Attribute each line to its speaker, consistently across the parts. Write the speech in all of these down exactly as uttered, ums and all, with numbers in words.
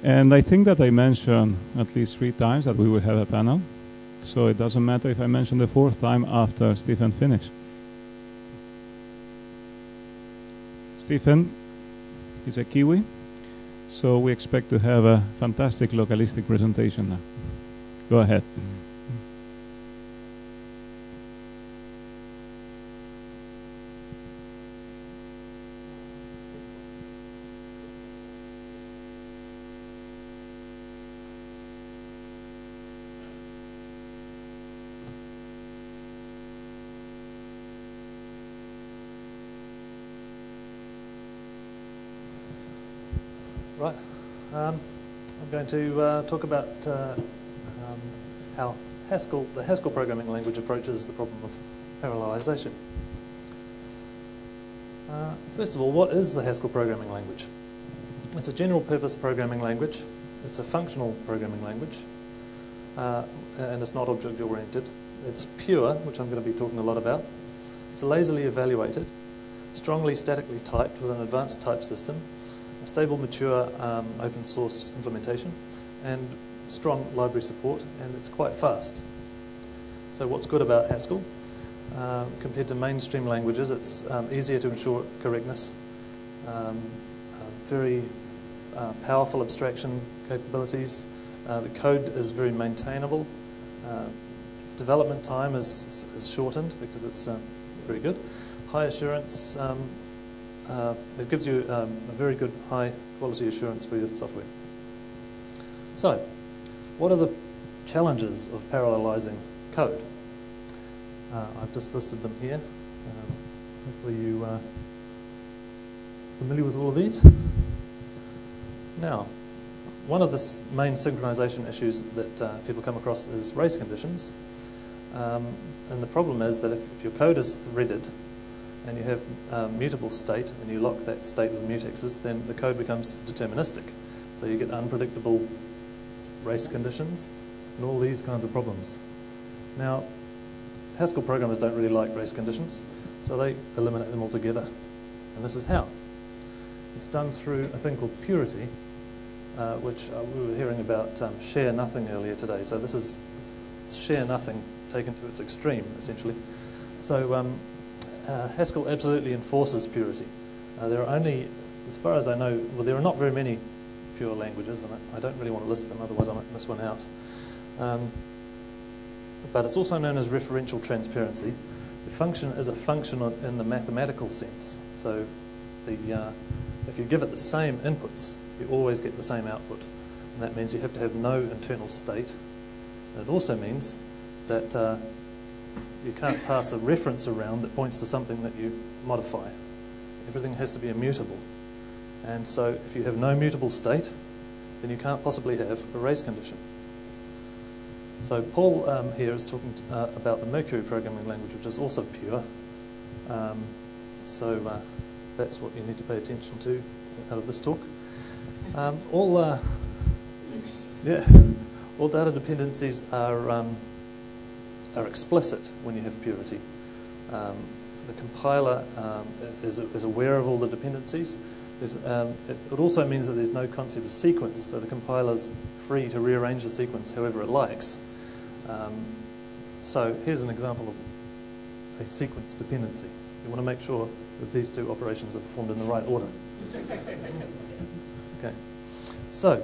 Speaker 1: And I think that I mentioned at least three times that we will have a panel. So it doesn't matter if I mention the fourth time after Stephen finishes. Stephen is a Kiwi, so we expect to have a fantastic localistic presentation now. Go ahead.
Speaker 2: Right, um, I'm going to uh, talk about uh, um, how Haskell, the Haskell programming language approaches the problem of parallelization. Uh, first of all, what is the Haskell programming language? It's a general purpose programming language. It's a functional programming language, uh, and it's not object oriented. It's pure, which I'm going to be talking a lot about. It's lazily evaluated, strongly statically typed with an advanced type system, a stable, mature, um, open source implementation, and strong library support, and it's quite fast. So what's good about Haskell? Uh, compared to mainstream languages, it's um, easier to ensure correctness, um, uh, very uh, powerful abstraction capabilities, uh, the code is very maintainable, uh, development time is, is shortened because it's uh, very good, high assurance. Um, Uh, it gives you um, a very good high quality assurance for your software. So, what are the challenges of parallelizing code? Uh, I've just listed them here. Um, hopefully you are familiar with all of these. Now, one of the main synchronization issues that uh, people come across is race conditions. Um, and the problem is that if, if your code is threaded, and you have um, mutable state, and you lock that state with mutexes, then the code becomes deterministic. So you get unpredictable race conditions and all these kinds of problems. Now, Haskell programmers don't really like race conditions, so they eliminate them altogether. And this is how. It's done through a thing called purity, uh, which uh, we were hearing about um, share nothing earlier today. So this is it's share nothing taken to its extreme, essentially. So um, Uh, Haskell absolutely enforces purity. Uh, there are only, as far as I know, well, there are not very many pure languages, and I, I don't really want to list them, otherwise I might miss one out. Um, but it's also known as referential transparency. The function is a function on, in the mathematical sense. So the, uh, if you give it the same inputs, you always get the same output. And that means you have to have no internal state. And it also means that uh, you can't pass a reference around that points to something that you modify. Everything has to be immutable. And so if you have no mutable state, then you can't possibly have a race condition. So Paul um, here is talking to, uh, about the Mercury programming language, which is also pure. Um, so uh, that's what you need to pay attention to out of this talk. Um, all, uh, yeah, all data dependencies are um, are explicit when you have purity. Um, the compiler um, is, is aware of all the dependencies. Um, it, it also means that there's no concept of sequence, so the compiler's free to rearrange the sequence however it likes. Um, so here's an example of a sequence dependency. You want to make sure that these two operations are performed in the right order. Okay. So,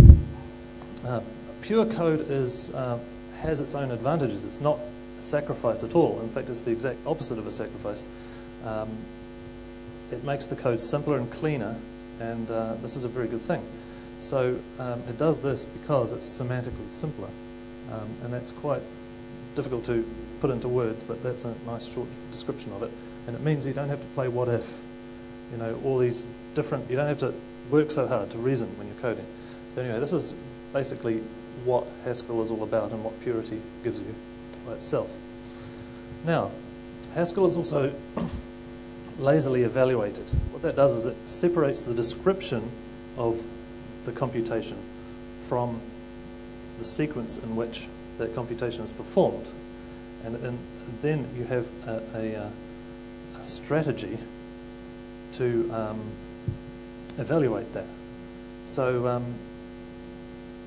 Speaker 2: uh, pure code is uh, has its own advantages. It's not a sacrifice at all. In fact, it's the exact opposite of a sacrifice. Um, it makes the code simpler and cleaner, and uh, this is a very good thing. So um, it does this because it's semantically simpler, um, and that's quite difficult to put into words, but that's a nice short description of it. And it means you don't have to play what if, you know, all these different, you don't have to work so hard to reason when you're coding. So anyway, this is basically what Haskell is all about and what purity gives you by itself. Now, Haskell is also lazily evaluated. What that does is it separates the description of the computation from the sequence in which that computation is performed. And, and then you have a, a, a strategy to um, evaluate that. So um,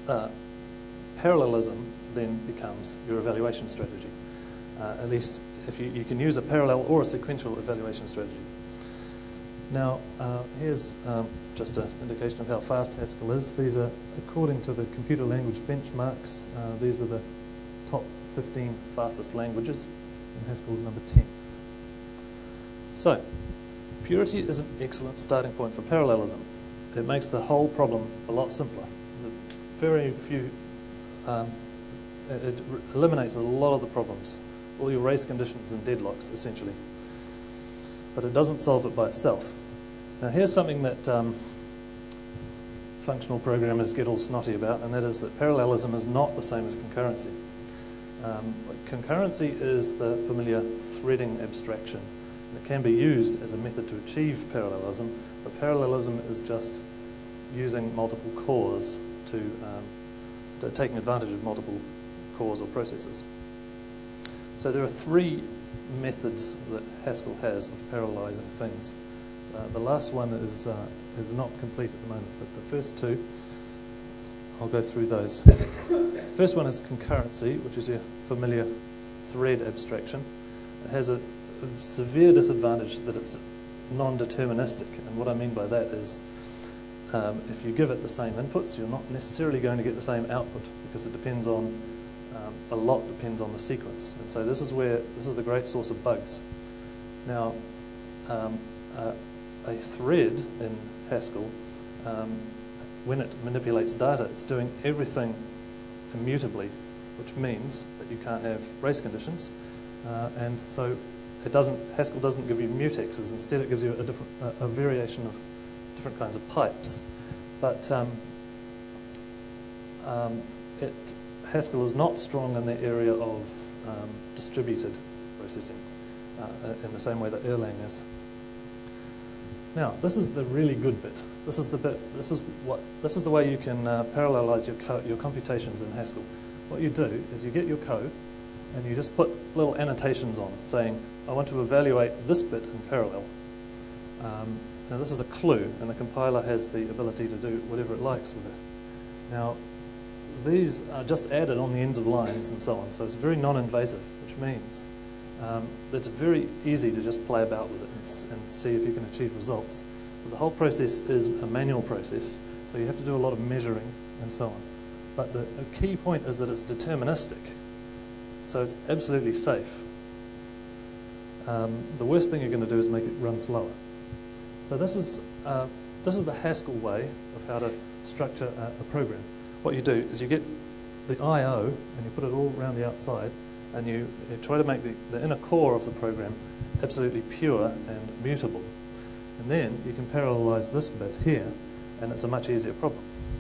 Speaker 2: uh, parallelism then becomes your evaluation strategy. Uh, at least if you, you can use a parallel or a sequential evaluation strategy. Now, uh, here's um, just an indication of how fast Haskell is. These are according to the computer language benchmarks. Uh, these are the top fifteen fastest languages, and Haskell is number ten. So, purity is an excellent starting point for parallelism. It makes the whole problem a lot simpler. Very few, um, it, it eliminates a lot of the problems, all your race conditions and deadlocks, essentially. But it doesn't solve it by itself. Now, here's something that um, functional programmers get all snotty about, and that is that parallelism is not the same as concurrency. Um, concurrency is the familiar threading abstraction. It can be used as a method to achieve parallelism, but parallelism is just using multiple cores to, um, to taking advantage of multiple cores or processes. So there are three methods that Haskell has of parallelizing things. Uh, the last one is, uh, is not complete at the moment, but the first two, I'll go through those. First one is concurrency, which is your familiar thread abstraction. It has a, a severe disadvantage that it's non-deterministic, and what I mean by that is um, if you give it the same inputs, you're not necessarily going to get the same output, because it depends on, um, a lot depends on the sequence. And so this is where, this is the great source of bugs. Now, um, uh, a thread in Haskell, um, when it manipulates data, it's doing everything immutably, which means that you can't have race conditions, uh, and so it doesn't. Haskell doesn't give you mutexes. Instead, it gives you a different, a, a variation of different kinds of pipes. But um, um, it, Haskell is not strong in the area of um, distributed processing uh, in the same way that Erlang is. Now, this is the really good bit. This is the bit. This is what. This is the way you can uh, parallelize your co your computations in Haskell. What you do is you get your code, and you just put little annotations on, saying, "I want to evaluate this bit in parallel." Um, now, this is a clue, and the compiler has the ability to do whatever it likes with it. Now, these are just added on the ends of lines and so on. So it's very non-invasive, which means Um, it's very easy to just play about with it and, and see if you can achieve results. But the whole process is a manual process, so you have to do a lot of measuring and so on. But the, the key point is that it's deterministic, so it's absolutely safe. Um, the worst thing you're going to do is make it run slower. So this is, uh, this is the Haskell way of how to structure a, a program. What you do is you get the I O and you put it all around the outside, and you, you try to make the, the inner core of the program absolutely pure and mutable. And then you can parallelize this bit here, and it's a much easier problem.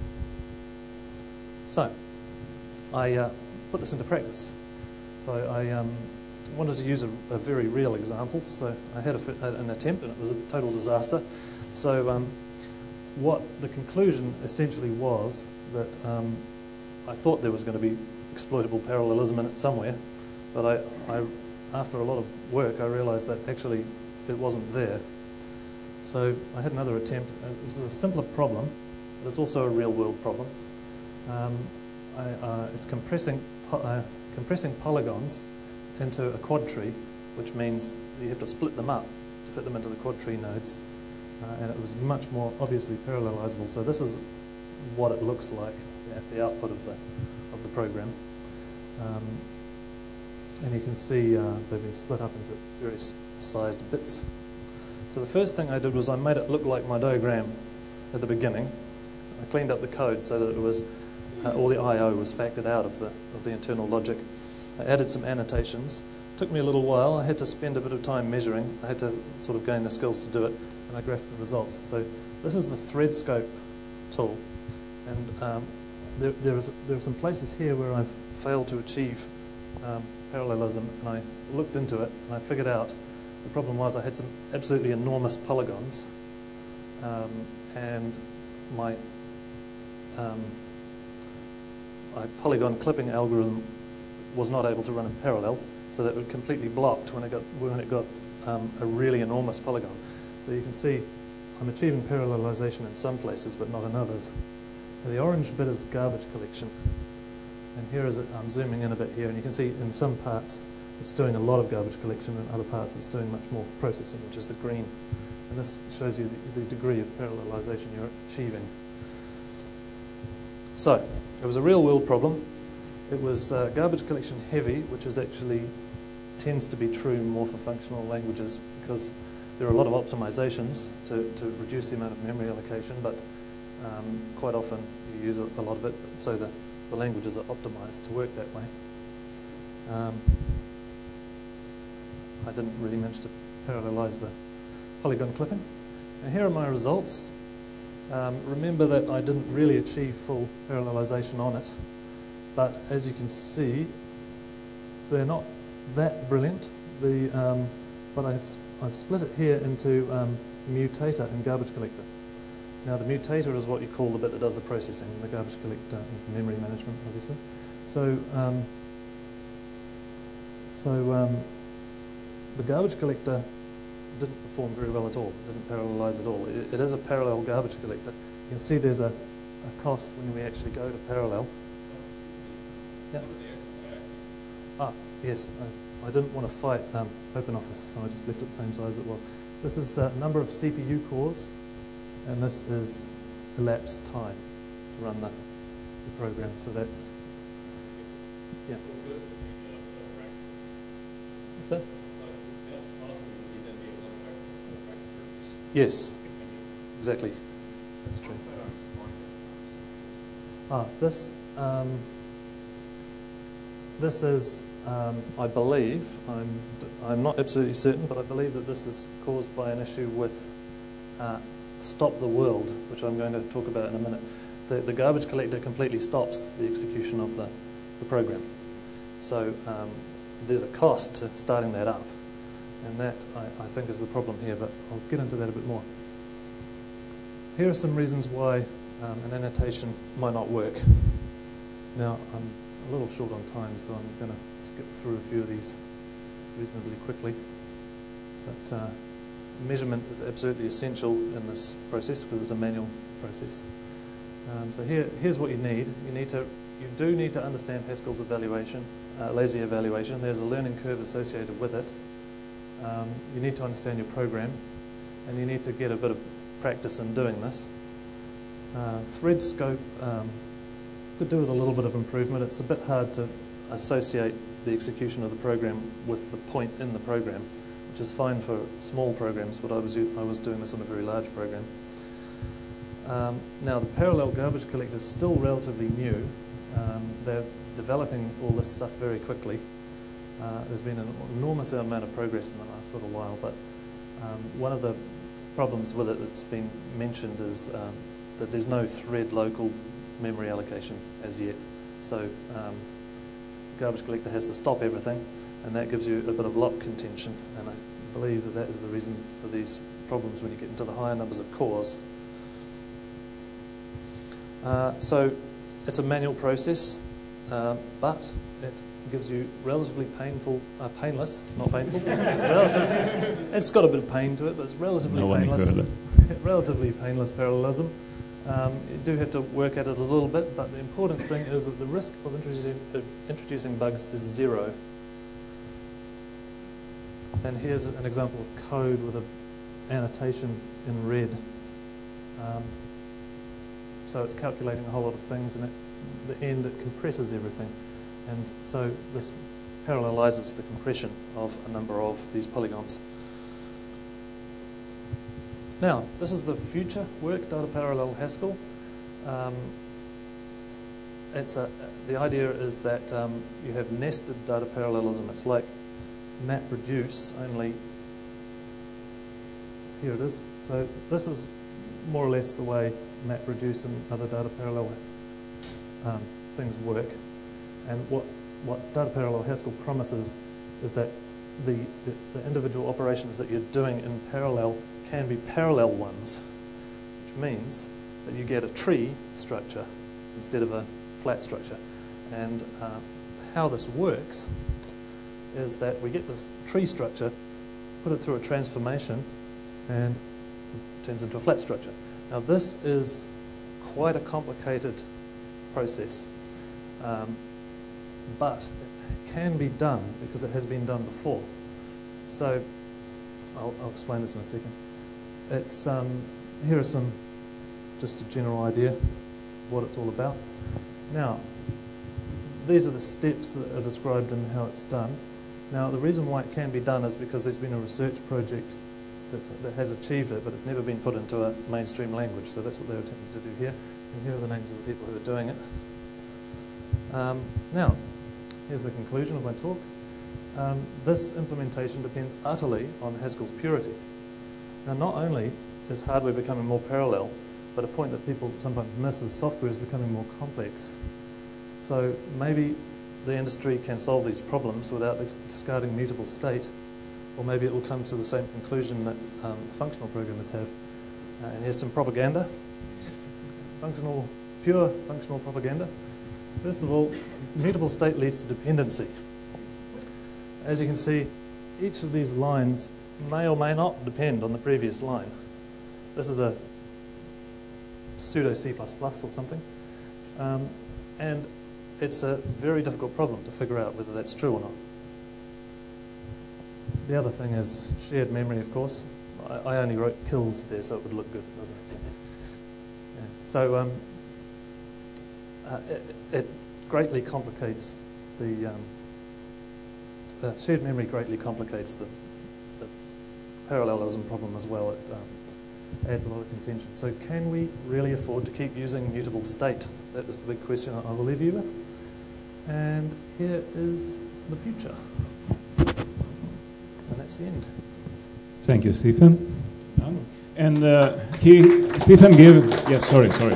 Speaker 2: So, I uh, put this into practice. So I um, wanted to use a, a very real example. So I had a, an attempt, and it was a total disaster. So um, what the conclusion essentially was that um, I thought there was going to be exploitable parallelism in it somewhere. But I, I, after a lot of work, I realised that actually it wasn't there. So I had another attempt. It was a simpler problem, but it's also a real-world problem. Um, I, uh, it's compressing, po uh, compressing polygons into a quad tree, which means you have to split them up to fit them into the quad tree nodes. Uh, and it was much more obviously parallelizable. So this is what it looks like at the output of the, of the program. Um, And you can see uh, they've been split up into various sized bits. So the first thing I did was I made it look like my diagram at the beginning. I cleaned up the code so that it was uh, all the I O was factored out of the of the internal logic. I added some annotations. It took me a little while. I had to spend a bit of time measuring. I had to sort of gain the skills to do it, and I graphed the results. So this is the ThreadScope tool, and um, there there is there are some places here where I've failed to achieve Um, parallelism, and I looked into it and I figured out the problem was I had some absolutely enormous polygons, um, and my, um, my polygon clipping algorithm was not able to run in parallel, so that it completely blocked when it got when it got um, a really enormous polygon. So you can see I'm achieving parallelization in some places but not in others. The orange bit is garbage collection. And here is it, I'm zooming in a bit here, and you can see in some parts it's doing a lot of garbage collection, and other parts it's doing much more processing, which is the green. And this shows you the, the degree of parallelization you're achieving. So, it was a real world problem. It was uh, garbage collection heavy, which is actually tends to be true more for functional languages, because there are a lot of optimizations to, to reduce the amount of memory allocation, but um, quite often you use a, a lot of it, so the, the languages are optimized to work that way. Um, I didn't really manage to parallelize the polygon clipping. And here are my results. Um, remember that I didn't really achieve full parallelization on it, but as you can see, they're not that brilliant. The, um, but I've, I've split it here into um, mutator and garbage collector. Now the mutator is what you call the bit that does the processing, and the garbage collector is the memory management, obviously. So, um, so um, the garbage collector didn't perform very well at all, didn't parallelize at all. It, it is a parallel garbage collector. You can see there's a, a cost when we actually go to parallel. Yeah. Ah, yes. I, I didn't want to fight um, OpenOffice, so I just left it the same size as it was. This is the number of C P U cores, and this is elapsed time to run the, the program. So that's, yeah. What's that? Yes, exactly. That's true. Ah, this um, this is, um, I believe, I'm I'm not absolutely certain, but I believe that this is caused by an issue with uh, stop the world, which I'm going to talk about in a minute. The, the garbage collector completely stops the execution of the, the program. So um, there's a cost to starting that up. And that, I, I think, is the problem here, but I'll get into that a bit more. Here are some reasons why um, an annotation might not work. Now, I'm a little short on time, so I'm going to skip through a few of these reasonably quickly. But uh, measurement is absolutely essential in this process because it's a manual process. Um, so here, here's what you need. You need to, you do need to understand Haskell's evaluation, uh, lazy evaluation. There's a learning curve associated with it. Um, you need to understand your program, and you need to get a bit of practice in doing this. Uh, thread scope um, could do with a little bit of improvement. It's a bit hard to associate the execution of the program with the point in the program, which is fine for small programs, but I was, I was doing this on a very large program. Um, now, the parallel garbage collector is still relatively new. Um, they're developing all this stuff very quickly. Uh, there's been an enormous amount of progress in the last little while, but um, one of the problems with it that's been mentioned is um, that there's no thread local memory allocation as yet. So um, the garbage collector has to stop everything, and that gives you a bit of lock contention, and I believe that that is the reason for these problems when you get into the higher numbers of cores. Uh, so it's a manual process, uh, but it gives you relatively painful, uh, painless, not painful, relatively, it's got a bit of pain to it, but it's relatively
Speaker 1: no
Speaker 2: painless, relatively painless parallelism. Um, you do have to work at it a little bit, but the important thing is that the risk of introducing, uh, introducing bugs is zero. And here's an example of code with an annotation in red. Um, so it's calculating a whole lot of things, and at the end it compresses everything. And so this parallelizes the compression of a number of these polygons. Now, this is the future work, data parallel Haskell. Um, it's a, the idea is that um, you have nested data parallelism. It's like MapReduce, only here it is. So this is more or less the way MapReduce and other data parallel um, things work. And what, what data parallel Haskell promises is that the, the, the individual operations that you're doing in parallel can be parallel ones, which means that you get a tree structure instead of a flat structure. And uh, how this works is that we get this tree structure, put it through a transformation, and it turns into a flat structure. Now this is quite a complicated process, um, but it can be done because it has been done before. So I'll, I'll explain this in a second. It's um, here are some, just a general idea of what it's all about. Now, these are the steps that are described in how it's done. Now, the reason why it can be done is because there's been a research project that's, that has achieved it, but it's never been put into a mainstream language. So that's what they're attempting to do here. And here are the names of the people who are doing it. Um, now, here's the conclusion of my talk. Um, this implementation depends utterly on Haskell's purity. Now, not only is hardware becoming more parallel, but a point that people sometimes miss is software is becoming more complex. So maybe the industry can solve these problems without discarding mutable state, or maybe it will come to the same conclusion that um, functional programmers have. Uh, and here's some propaganda. Functional, pure functional propaganda. First of all, mutable state leads to dependency. As you can see, each of these lines may or may not depend on the previous line. This is a pseudo C plus plus or something. Um, and it's a very difficult problem to figure out whether that's true or not. The other thing is shared memory, of course. I, I only wrote kills there so it would look good, doesn't it? Yeah. So um, uh, it, it greatly complicates the um, uh, shared memory greatly complicates the, the parallelism problem as well. It um, adds a lot of contention. So can we really afford to keep using mutable state? That is the big question I will leave you with. And here is the future. And that's the end.
Speaker 1: Thank you, Stephen. And uh, he, Stephen gave, yes, sorry, sorry.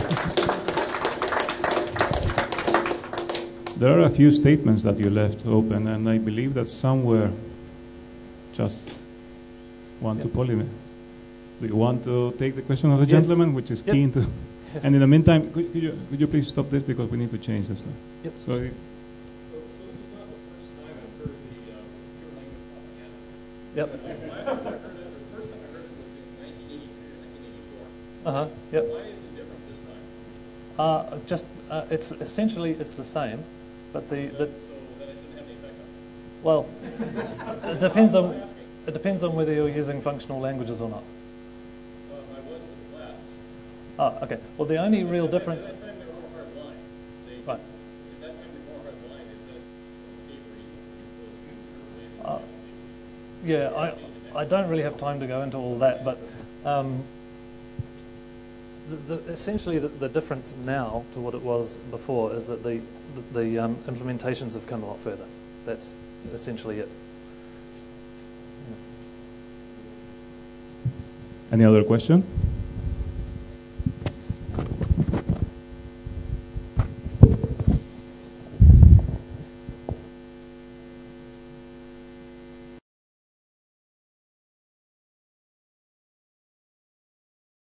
Speaker 1: There are a few statements that you left open, and I believe that some were just want yep. to polemic. Do you want to take the question of the yes. gentleman, which is yep. keen to? Yes. And in the meantime, could, could, you, could you please stop this because we need to change this stuff.
Speaker 2: Yep.
Speaker 1: So,
Speaker 3: so, so this is not the first time I've heard the uh, pure language propaganda.
Speaker 2: Yep.
Speaker 3: The last time I heard it, the first time I heard it was in nineteen eighty-three or nineteen eighty-four.
Speaker 2: Uh huh. Yep.
Speaker 3: Why is it different this time?
Speaker 2: Uh, just uh, it's essentially it's the same, but the,
Speaker 3: so,
Speaker 2: the
Speaker 3: so then it shouldn't have any effect on it.
Speaker 2: Well, it depends on it depends on whether you're using functional languages or not.
Speaker 3: Um, I was for the class.
Speaker 2: Oh, okay. Well, the only real difference.
Speaker 3: At that time, they were more hard-blind. They,
Speaker 2: Right.
Speaker 3: At that time, they were more hard-blind. They said escape reason. Those certain ways
Speaker 2: Uh,
Speaker 3: of escape.
Speaker 2: Yeah, I I don't really have time to go into all that, but um, the, the, essentially the, the difference now to what it was before is that the the, the um, implementations have come a lot further. That's essentially it.
Speaker 1: Any other question?